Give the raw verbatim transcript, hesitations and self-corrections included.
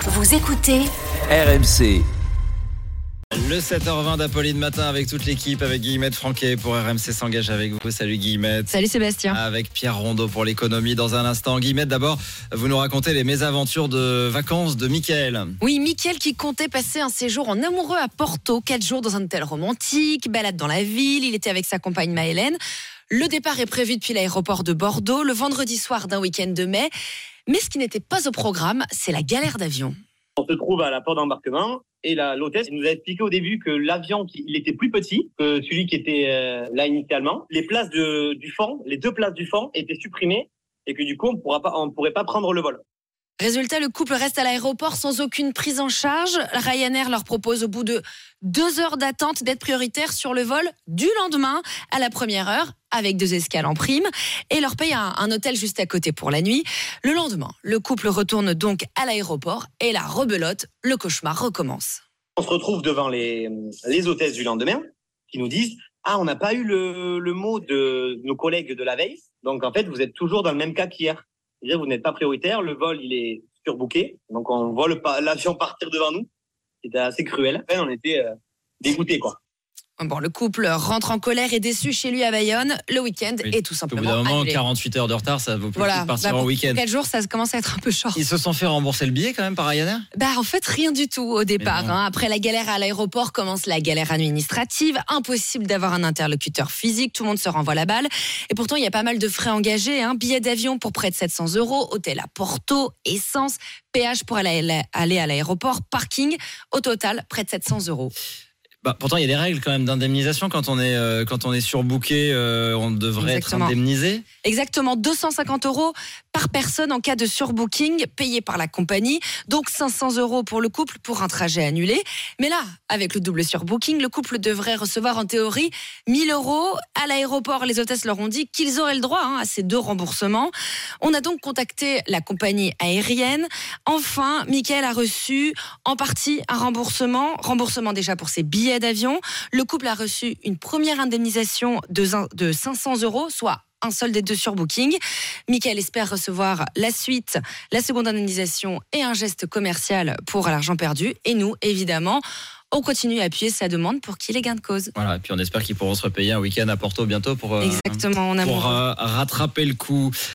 Vous écoutez R M C. Le sept heures vingt d'Apolline Matin avec toute l'équipe, avec Guillemette Franquet pour R M C s'engage avec vous. Salut Guillemette. Salut Sébastien. Avec Pierre Rondeau pour l'économie dans un instant. Guillemette, d'abord, vous nous racontez les mésaventures de vacances de Mickaël. Oui, Mickaël qui comptait passer un séjour en amoureux à Porto, quatre jours dans un hôtel romantique, balade dans la ville, il était avec sa compagne Maëlène. Le départ est prévu depuis l'aéroport de Bordeaux, le vendredi soir d'un week-end de mai. Mais ce qui n'était pas au programme, c'est la galère d'avion. On se trouve à la porte d'embarquement et la, l'hôtesse nous a expliqué au début que l'avion il était plus petit que celui qui était euh, là initialement. Les places de, du fond, les deux places du fond étaient supprimées et que du coup on pourra pas, on pourrait pas prendre le vol. Résultat, le couple reste à l'aéroport sans aucune prise en charge. Ryanair leur propose au bout de deux heures d'attente d'être prioritaire sur le vol du lendemain à la première heure avec deux escales en prime et leur paye un, un hôtel juste à côté pour la nuit. Le lendemain, le couple retourne donc à l'aéroport et la rebelote, le cauchemar recommence. On se retrouve devant les, les hôtesses du lendemain qui nous disent « Ah, on n'a pas eu le, le mot de nos collègues de la veille, donc en fait vous êtes toujours dans le même cas qu'hier. C'est-à-dire vous n'êtes pas prioritaire, le vol il est surbooké, donc on voit le, l'avion partir devant nous. C'était assez cruel. Enfin, on était euh, dégoûtés quoi. Bon, le couple rentre en colère et déçu chez lui à Bayonne. Le week-end Oui. est tout simplement Au bout d'un moment, annulé. quarante-huit heures de retard, ça vaut plus Voilà, de partir bah, en pour week-end. quatre jours, ça commence à être un peu short. Ils se sont fait rembourser le billet quand même par Ryanair. Bah en fait rien du tout au départ. bon. Hein. Après la galère à l'aéroport commence la galère administrative. Impossible d'avoir un interlocuteur physique, tout le monde se renvoie la balle. Et pourtant il y a pas mal de frais engagés. Hein. Billets d'avion pour près de sept cents euros, hôtel à Porto, essence, péage pour aller aller à l'aéroport, parking. Au total près de sept cents euros. Bah, pourtant, il y a des règles quand même d'indemnisation. Quand on est, euh, quand on est surbooké, euh, on devrait Exactement. être indemnisé. Exactement, deux cent cinquante euros par personne en cas de surbooking payé par la compagnie. Donc cinq cents euros pour le couple pour un trajet annulé. Mais là, avec le double surbooking, le couple devrait recevoir en théorie mille euros. À l'aéroport, les hôtesses leur ont dit qu'ils auraient le droit hein, à ces deux remboursements. On a donc contacté la compagnie aérienne. Enfin, Mickaël a reçu en partie un remboursement. Remboursement déjà pour ses billets d'avion. Le couple a reçu une première indemnisation de, de cinq cents euros, soit un seul des deux surbooking. Mickaël espère recevoir la suite, la seconde indemnisation et un geste commercial pour l'argent perdu. Et nous, évidemment, on continue à appuyer sa demande pour qu'il ait gain de cause. Voilà, et puis on espère qu'ils pourront se repayer un week-end à Porto bientôt pour, euh, Exactement, on a pour euh, rattraper le coup.